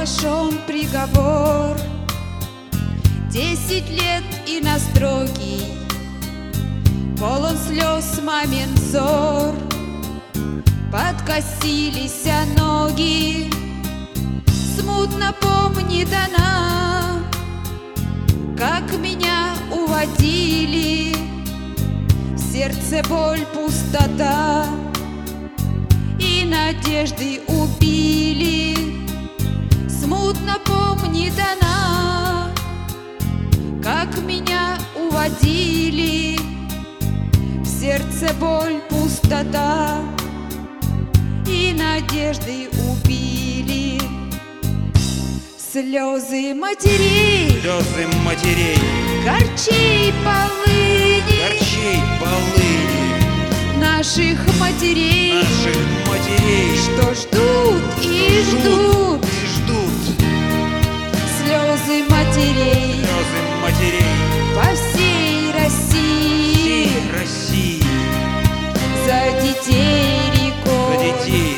оглашен приговор. 10 лет и на строгий, полон слез мамин взор. Подкосились ноги, смутно помнит она, как меня уводили. В сердце боль, пустота, и надежды убили. Смутно помнит она, как меня уводили. В сердце боль, пустота, и надежды убили. Слезы матерей, слезы матерей, горчей полыни, горчей полыни, наших матерей, что ждут и ждут, слезы матерей, по всей России, за детей рекой,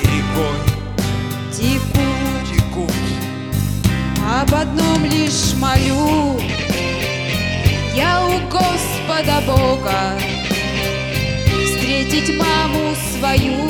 текут. Об одном лишь молю я у Господа Бога, встретить маму свою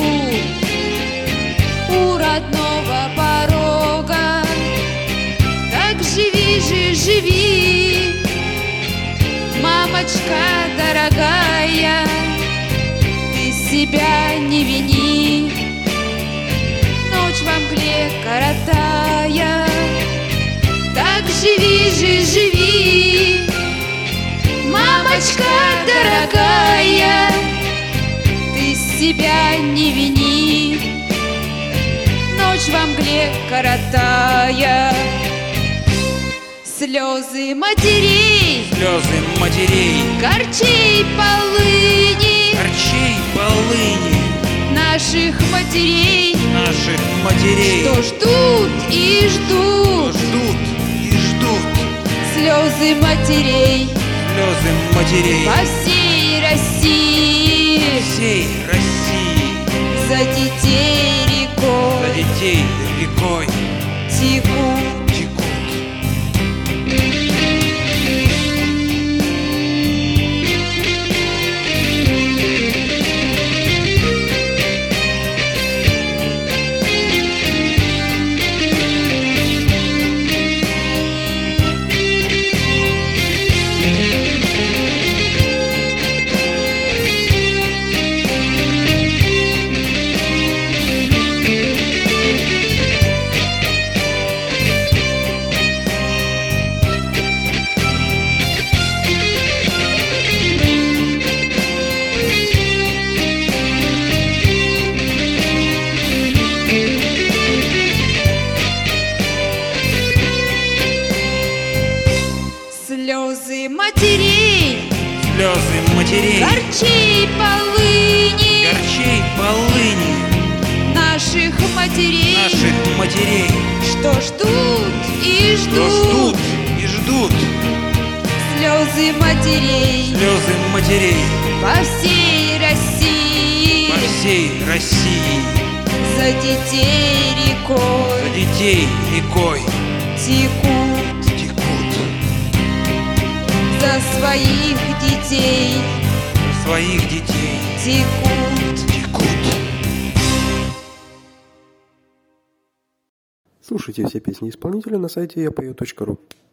у родного порога. Так живи же, живи, мамочка дорогая, ты себя не вини, ночь во мгле коротая. Так живи же, живи, мамочка дорогая, ты себя не вини, ночь во мгле коротая. Слезы матерей, горчей полыни, наших матерей, что ждут и ждут, слезы матерей, по всей России, за детей рекой, текут. Слезы матерей, горчей полыни, наших матерей, что ждут и ждут, слезы матерей, по всей России, за детей рекой, текут. За своих детей, текут. Слушайте все песни исполнителя на сайте yapою.ru.